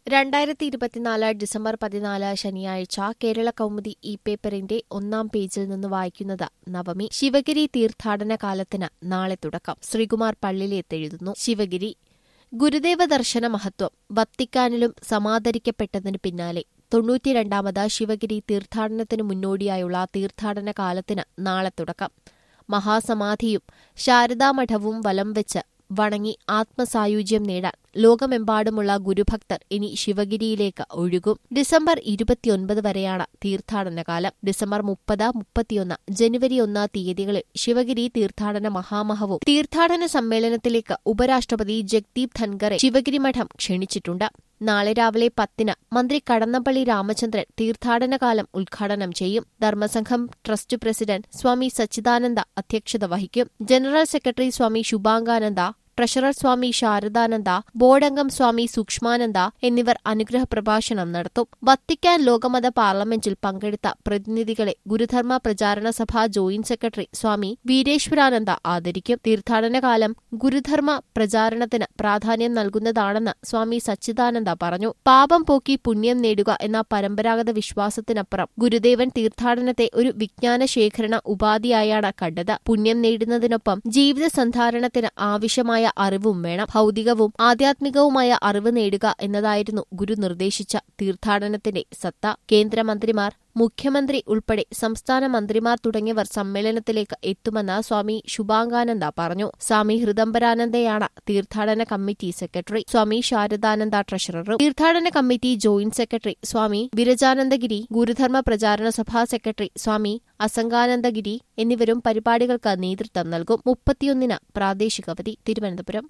2024 December 14 ശനിയാഴ്ച Kerala Kaumudi E പേപ്പറിന്റെ ഒന്നാം പേജിൽ നിന്ന് വായിക്കുന്നത് നവമി. ശിവഗിരി തീർത്ഥാടന കാലത്തിന് നാളെ തുടക്കം. ശ്രീകുമാർ പള്ളിലേത്തെഴുതുന്നു. ശിവഗിരി ഗുരുദേവ ദർശന മഹത്വം വത്തിക്കാനിലും സമാദരിക്കപ്പെട്ടതിന് പിന്നാലെ 92ാമത് ശിവഗിരി തീർത്ഥാടനത്തിനു മുന്നോടിയായുള്ള തീർത്ഥാടന കാലത്തിന് നാളെ തുടക്കം. മഹാസമാധിയും ശാരദാമഠവും വലം വെച്ച് വണങ്ങി ആത്മസായുജ്യം നേടാൻ ലോകമെമ്പാടുമുള്ള ഗുരുഭക്തർ ഇനി ശിവഗിരിയിലേക്ക് ഒഴുകും. ഡിസംബർ 29 വരെയാണ് തീർത്ഥാടനകാലം. ഡിസംബർ 30, 31, ജനുവരി 1 തീയതികളിൽ ശിവഗിരി തീർത്ഥാടന മഹാമഹവും തീർത്ഥാടന സമ്മേളനത്തിലേക്ക് ഉപരാഷ്ട്രപതി ജഗ്ദീപ് ധൻഖറെ ശിവഗിരി മഠം ക്ഷണിച്ചിട്ടുണ്ട്. നാളെ രാവിലെ 10-ന് മന്ത്രി കടന്നപ്പള്ളി രാമചന്ദ്രൻ തീർത്ഥാടനകാലം ഉദ്ഘാടനം ചെയ്യും. ധർമ്മസംഘം ട്രസ്റ്റ് പ്രസിഡന്റ് സ്വാമി സച്ചിദാനന്ദ അധ്യക്ഷത വഹിക്കും. General secretary Swami Subhangananda, treasurer Swami Sharadananda, ബോർഡംഗം സ്വാമി സൂക്ഷ്മാനന്ദ എന്നിവർ അനുഗ്രഹ പ്രഭാഷണം നടത്തും. വത്തിക്കാൻ ലോകമത പാർലമെന്റിൽ പങ്കെടുത്ത പ്രതിനിധികളെ ഗുരുധർമ്മ പ്രചാരണ സഭ ജോയിന്റ് സെക്രട്ടറി സ്വാമി വീരേശ്വരാനന്ദ ആദരിക്കും. തീർത്ഥാടനകാലം ഗുരുധർമ്മ പ്രചാരണത്തിന് പ്രാധാന്യം നൽകുന്നതാണെന്ന് സ്വാമി സച്ചിദാനന്ദ പറഞ്ഞു. പാപം പോക്കി പുണ്യം നേടുക എന്ന പരമ്പരാഗത വിശ്വാസത്തിനപ്പുറം ഗുരുദേവൻ തീർത്ഥാടനത്തെ ഒരു വിജ്ഞാന ശേഖരണ ഉപാധിയായാണ് കണ്ടത്. പുണ്യം നേടുന്നതിനൊപ്പം ജീവിത സന്ധാരണത്തിന് ആവശ്യമായ അറിവും വേണം. ഭൗതികവും ആധ്യാത്മികവുമായ അറിവ് നേടുക എന്നതായിരുന്നു ഗുരു നിർദ്ദേശിച്ച തീർത്ഥാടനത്തിന്റെ സത്ത. കേന്ദ്രമന്ത്രിമാർ, മുഖ്യമന്ത്രി ഉൾപ്പെടെ സംസ്ഥാന മന്ത്രിമാർ തുടങ്ങിയവർ സമ്മേളനത്തിലേക്ക് എത്തുമെന്ന് സ്വാമി ശുഭാംഗാനന്ദ പറഞ്ഞു. സ്വാമി ഹൃദംബരാനന്ദയാണ് തീർത്ഥാടന കമ്മിറ്റി സെക്രട്ടറി. സ്വാമി ശാരദാനന്ദ ട്രഷററും. തീർത്ഥാടന committee joint secretary Swami Virajanandagiri, Gurudharma Pracharana Sabha secretary സ്വാമി അസംഗാനന്ദഗിരി എന്നിവരും പരിപാടികൾക്ക് നേതൃത്വം നൽകും. 31-ന് പ്രാദേശിക അവധി. തിരുവനന്തപുരം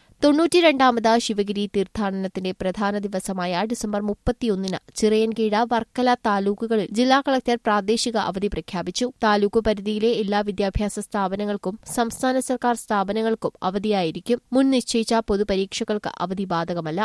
92ാമത് ശിവഗിരി തീർത്ഥാടനത്തിന്റെ പ്രധാന ദിവസമായ ഡിസംബർ 31-ന് ചിറയൻകീഴ്, വർക്കല താലൂക്കുകളിൽ ജില്ലാ കളക്ടർ പ്രാദേശിക അവധി പ്രഖ്യാപിച്ചു. താലൂക്ക് പരിധിയിലെ എല്ലാ വിദ്യാഭ്യാസ സ്ഥാപനങ്ങൾക്കും സംസ്ഥാന സർക്കാർ സ്ഥാപനങ്ങൾക്കും അവധിയായിരിക്കും. മുൻ നിശ്ചയിച്ച പൊതുപരീക്ഷകൾക്ക് അവധി ബാധകമല്ല.